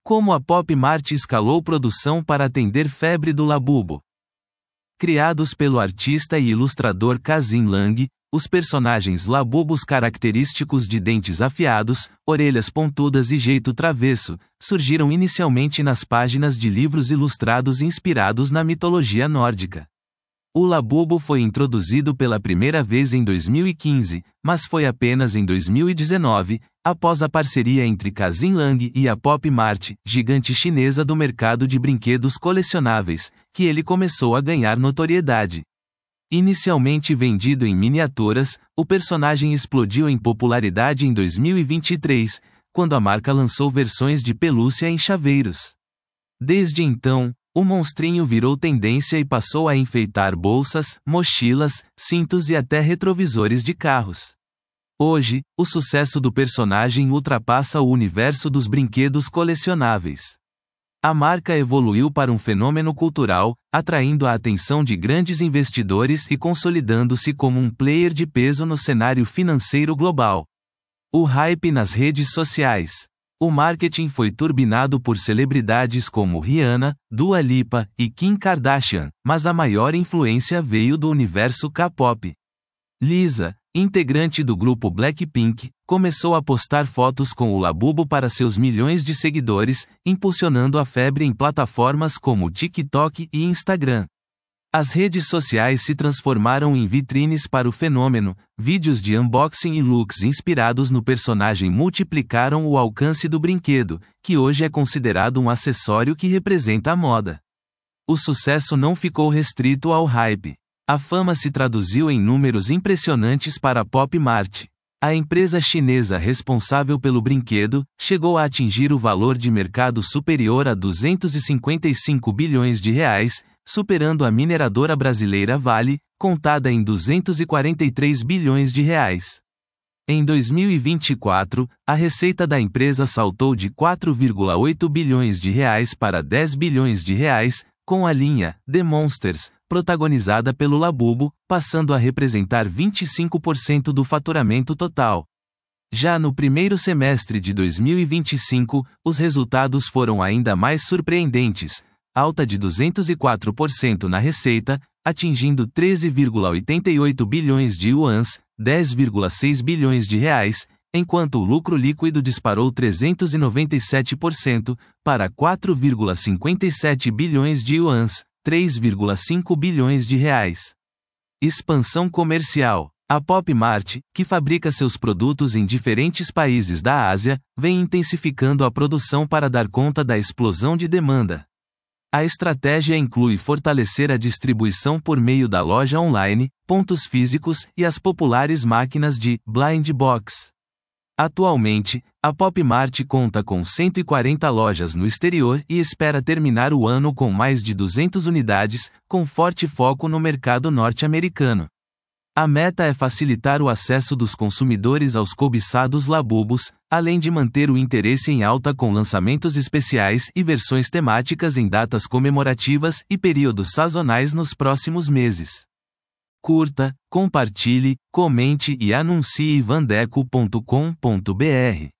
Como a Pop Mart escalou produção para atender febre do Labubu. Criados pelo artista e ilustrador Kazim Lang, os personagens Labubus característicos de dentes afiados, orelhas pontudas e jeito travesso, surgiram inicialmente nas páginas de livros ilustrados inspirados na mitologia nórdica. O Labubu foi introduzido pela primeira vez em 2015, mas foi apenas em 2019, após a parceria entre Kazim Lang e a Pop Mart, gigante chinesa do mercado de brinquedos colecionáveis, que ele começou a ganhar notoriedade. Inicialmente vendido em miniaturas, o personagem explodiu em popularidade em 2023, quando a marca lançou versões de pelúcia em chaveiros. Desde então, o monstrinho virou tendência e passou a enfeitar bolsas, mochilas, cintos e até retrovisores de carros. Hoje, o sucesso do personagem ultrapassa o universo dos brinquedos colecionáveis. A marca evoluiu para um fenômeno cultural, atraindo a atenção de grandes investidores e consolidando-se como um player de peso no cenário financeiro global. O hype nas redes sociais. O marketing foi turbinado por celebridades como Rihanna, Dua Lipa e Kim Kardashian, mas a maior influência veio do universo K-pop. Lisa, integrante do grupo Blackpink, começou a postar fotos com o Labubu para seus milhões de seguidores, impulsionando a febre em plataformas como TikTok e Instagram. As redes sociais se transformaram em vitrines para o fenômeno, vídeos de unboxing e looks inspirados no personagem multiplicaram o alcance do brinquedo, que hoje é considerado um acessório que representa a moda. O sucesso não ficou restrito ao hype. A fama se traduziu em números impressionantes para a Pop Mart. A empresa chinesa responsável pelo brinquedo chegou a atingir o valor de mercado superior a 255 bilhões de reais, superando a mineradora brasileira Vale, contada em 243 bilhões de reais. Em 2024, a receita da empresa saltou de 4,8 bilhões de reais para 10 bilhões de reais, com a linha The Monsters, protagonizada pelo Labubu, passando a representar 25% do faturamento total. Já no primeiro semestre de 2025, os resultados foram ainda mais surpreendentes, alta de 204% na receita, atingindo 13,88 bilhões de yuans, 10,6 bilhões de reais, enquanto o lucro líquido disparou 397%, para 4,57 bilhões de yuans, 3,5 bilhões de reais. Expansão comercial. A Pop Mart, que fabrica seus produtos em diferentes países da Ásia, vem intensificando a produção para dar conta da explosão de demanda. A estratégia inclui fortalecer a distribuição por meio da loja online, pontos físicos e as populares máquinas de Blind Box. Atualmente, a Pop Mart conta com 140 lojas no exterior e espera terminar o ano com mais de 200 unidades, com forte foco no mercado norte-americano. A meta é facilitar o acesso dos consumidores aos cobiçados Labubus, além de manter o interesse em alta com lançamentos especiais e versões temáticas em datas comemorativas e períodos sazonais nos próximos meses. Curta, compartilhe, comente e anuncie vandeco.com.br.